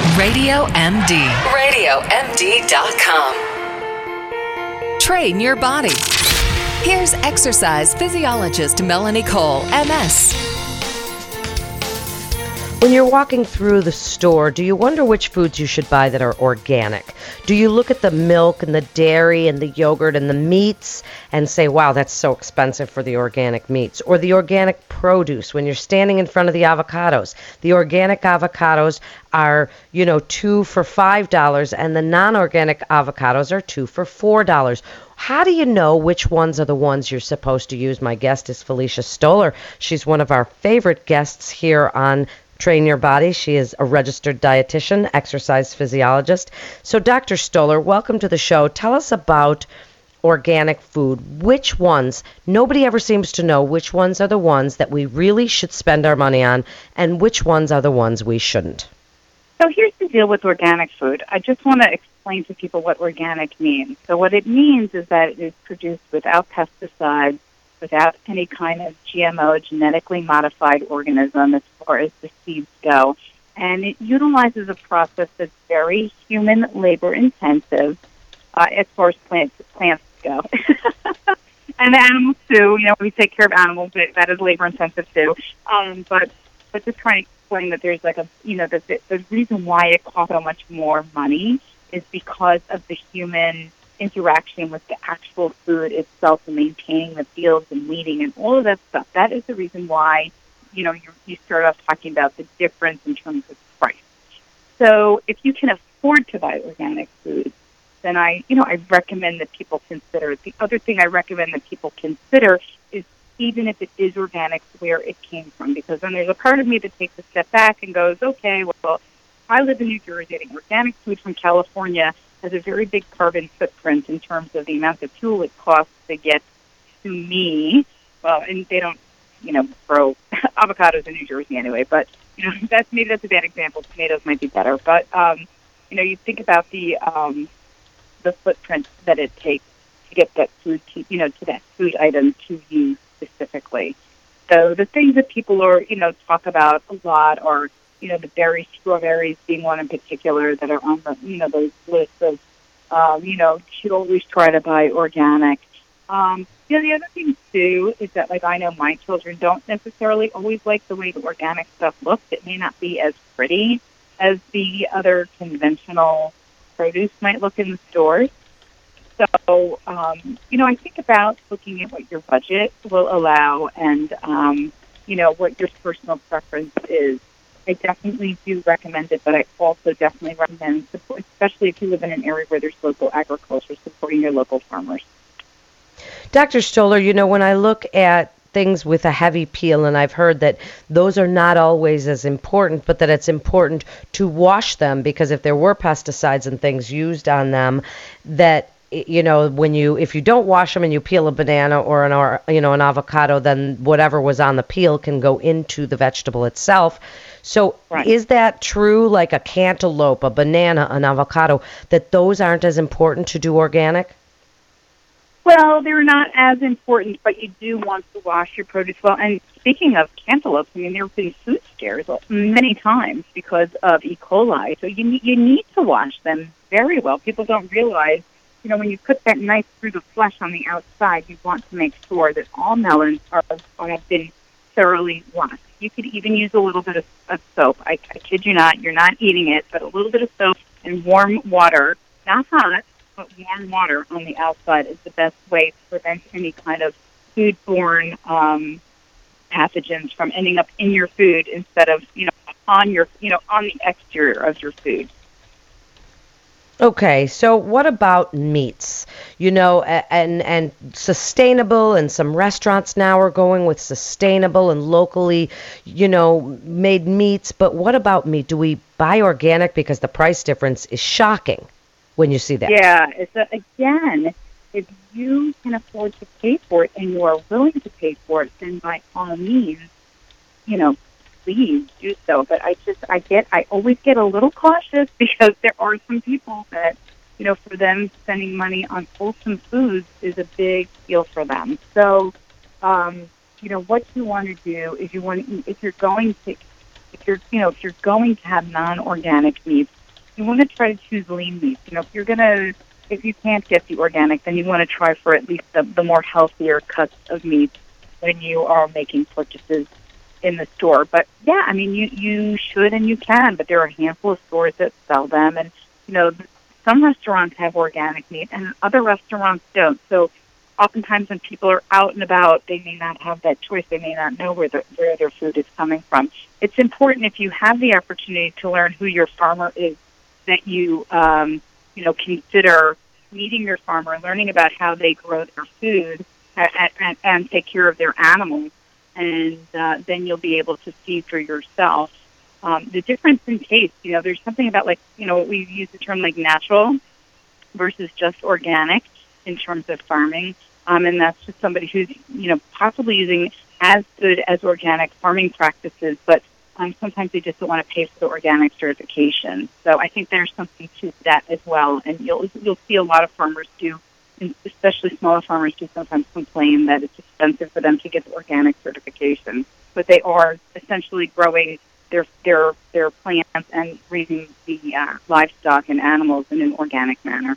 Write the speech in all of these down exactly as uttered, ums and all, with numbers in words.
Radio M D. radio M D dot com. Train your body. Here's exercise physiologist Melanie Cole, M S. When you're walking through the store, do you wonder which foods you should buy that are organic? Do you look at the milk and the dairy and the yogurt and the meats and say, wow, that's so expensive for the organic meats? Or the organic produce when you're standing in front of the avocados? The organic avocados are, you know, two for five dollars and the non-organic avocados are two for four dollars. How do you know which ones are the ones you're supposed to use? My guest is Felicia Stoller. She's one of our favorite guests here on Train Your Body. She is a registered dietitian, exercise physiologist. So, Doctor Stoller, welcome to the show. Tell us about organic food. Which ones? Nobody ever seems to know which ones are the ones that we really should spend our money on, and which ones are the ones we shouldn't. So here's the deal with organic food. I just want to explain to people what organic means. So what it means is that it is produced without pesticides, without any kind of G M O, genetically modified organism as far as the seeds go. And it utilizes a process that's very human labor intensive uh, as far as plants, plants go. And animals too. You know, we take care of animals, but that is labor intensive too. Um, but, but just trying to explain that there's like a, you know, the, the, the reason why it costs so much more money is because of the human interaction with the actual food itself and maintaining the fields and weeding and all of that stuff. That is the reason why, you know, you, you start off talking about the difference in terms of price. So if you can afford to buy organic food, then I, you know, I recommend that people consider it. The other thing I recommend that people consider is even if it is organic, where it came from. Because then there's a part of me that takes a step back and goes, okay, well, I live in New Jersey, and organic food from California has a very big carbon footprint in terms of the amount of fuel it costs to get to me. Well, and they don't, you know, grow avocados in New Jersey anyway, but, you know, that's maybe that's a bad example. Tomatoes might be better. But, um, you know, you think about the um, the footprint that it takes to get that food, to, you know, to that food item to you specifically. So the things that people are, you know, talk about a lot are, you know, the berry strawberries being one in particular that are on the, you know, those lists of, um, you know, should always try to buy organic. Um, you know, the other thing, too, is that, like, I know my children don't necessarily always like the way the organic stuff looks. It may not be as pretty as the other conventional produce might look in the stores. So, um, you know, I think about looking at what your budget will allow and, um, you know, what your personal preference is. I definitely do recommend it, but I also definitely recommend support, especially if you live in an area where there's local agriculture, supporting your local farmers. Doctor Stoller, you know, when I look at things with a heavy peel, and I've heard that those are not always as important, but that it's important to wash them because if there were pesticides and things used on them, that you know, when you, if you don't wash them and you peel a banana or an, or, you know, an avocado, then whatever was on the peel can go into the vegetable itself. So right. Is that true, like a cantaloupe, a banana, an avocado, that those aren't as important to do organic? Well, they're not as important, but you do want to wash your produce well. And speaking of cantaloupes, I mean, there have been food scares many times because of E. coli. So you need, you need to wash them very well. People don't realize, you know, when you put that knife through the flesh on the outside, you want to make sure that all melons are, are have been thoroughly washed. You could even use a little bit of, of soap. I, I kid you not, you're not eating it, but a little bit of soap and warm water, not hot, but warm water on the outside is the best way to prevent any kind of foodborne um, pathogens from ending up in your food instead of, you know, on your, you know, on the exterior of your food. Okay, so what about meats? You know, and and sustainable, and some restaurants now are going with sustainable and locally, you know, made meats. But what about meat? Do we buy organic because the price difference is shocking when you see that? Yeah, it's a, again, if you can afford to pay for it and you are willing to pay for it, then by all means, you know, please do so. But I just, I get, I always get a little cautious because there are some people that, you know, for them spending money on wholesome foods is a big deal for them. So, um, you know, what you want to do is you want to, if you're going to, if you're, you know, if you're going to have non-organic meats, you want to try to choose lean meats. You know, if you're going to, if you can't get the organic, then you want to try for at least the, the more healthier cuts of meat when you are making purchases in the store. But yeah, I mean, you, you should and you can, but there are a handful of stores that sell them. And, you know, some restaurants have organic meat and other restaurants don't. So oftentimes when people are out and about, they may not have that choice. They may not know where, the, where their food is coming from. It's important, if you have the opportunity to learn who your farmer is, that you, um, you know, consider meeting your farmer, learning about how they grow their food and, and, and take care of their animals. And uh, then you'll be able to see for yourself um, the difference in taste. You know, there's something about, like, you know, we use the term like natural versus just organic in terms of farming. Um, and that's just somebody who's, you know, possibly using as good as organic farming practices, but um, sometimes they just don't want to pay for the organic certification. So I think there's something to that as well. And you'll you'll see a lot of farmers do, especially smaller farmers, do sometimes complain that it's expensive for them to get the organic certification. But they are essentially growing their their their plants and raising the uh, livestock and animals in an organic manner.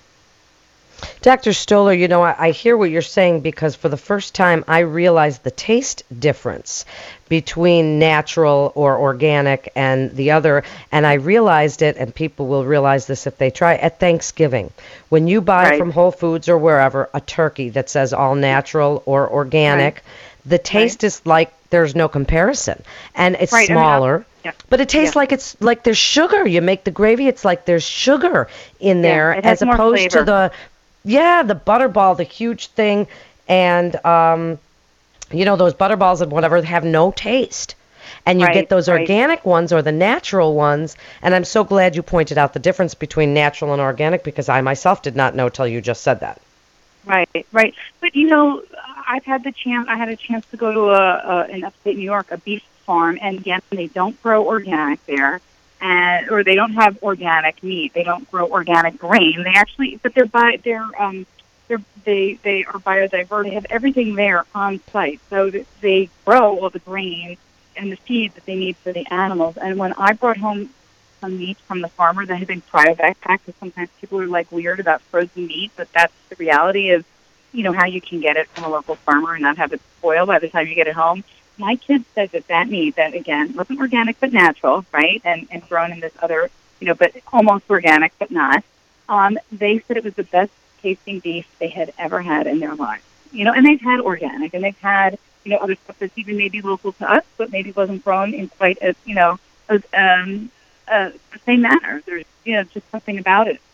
Doctor Stoller, you know, I, I hear what you're saying, because for the first time I realized the taste difference between natural or organic and the other, and I realized it, and people will realize this if they try, at Thanksgiving. When you buy right. from Whole Foods or wherever a turkey that says all natural or organic, right. the taste right. is like there's no comparison, and it's right. smaller. I mean, yeah. But it tastes yeah. like it's like there's sugar. You make the gravy, it's like there's sugar in there, yeah, it has as more opposed flavor. to the Yeah, the butterball, the huge thing, and, um, you know, those butterballs and whatever have no taste. And you right, get those right. organic ones or the natural ones, and I'm so glad you pointed out the difference between natural and organic, because I myself did not know till you just said that. Right, right. But, you know, I've had the chance, I had a chance to go to a, a in upstate New York, a beef farm, and again, they don't grow organic there. And, or they don't have organic meat. They don't grow organic grain. They actually, but they're bi, they're um, they're they they are biodiverse. They have everything there on site, so that they grow all the grain and the feed that they need for the animals. And when I brought home some meat from the farmer that had been cryovac packed, because sometimes people are like weird about frozen meat, but that's the reality of, you know, how you can get it from a local farmer and not have it spoil by the time you get it home. My kids said that that meat, that again, wasn't organic but natural, right, and, and grown in this other, you know, but almost organic but not, um, they said it was the best tasting beef they had ever had in their lives. You know, and they've had organic, and they've had, you know, other stuff that's even maybe local to us, but maybe wasn't grown in quite as, you know, as, um, uh, the same manner. There's, you know, just something about it.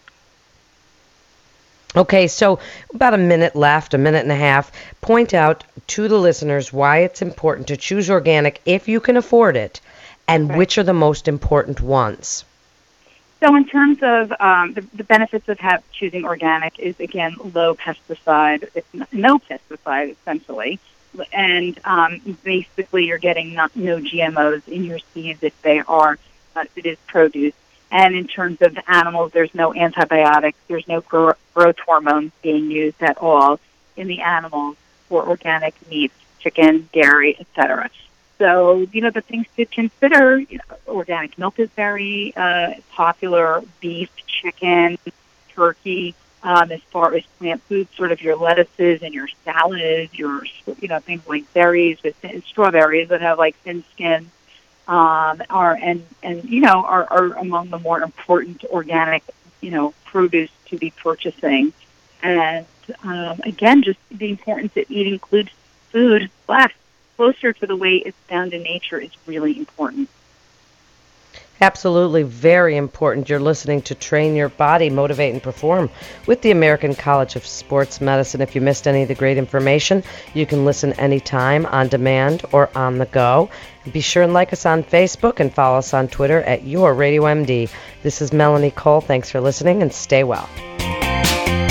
Okay, so about a minute left, a minute and a half. Point out to the listeners why it's important to choose organic if you can afford it, and right. which are the most important ones. So in terms of um, the, the benefits of have, choosing organic is, again, low pesticide. It's no pesticide, essentially. And um, basically you're getting not, no G M Os in your seeds if they are, uh, if it is produce. And in terms of the animals, there's no antibiotics, there's no gro- growth hormones being used at all in the animals for organic meats, chicken, dairy, et cetera. So, you know, the things to consider, you know, organic milk is very uh, popular, beef, chicken, turkey, um, as far as plant foods, sort of your lettuces and your salads, your, you know, things like berries, with strawberries that have like thin skins. Um, are and and you know are, are among the more important organic, you know, produce to be purchasing, and um, again, just the importance of eating good food less closer to the way it's found in nature is really important. Absolutely, very important. You're listening to Train Your Body, Motivate and Perform with the American College of Sports Medicine. If you missed any of the great information, you can listen anytime, on demand or on the go. Be sure and like us on Facebook and follow us on Twitter at Your Radio M D. This is Melanie Cole. Thanks for listening, and stay well.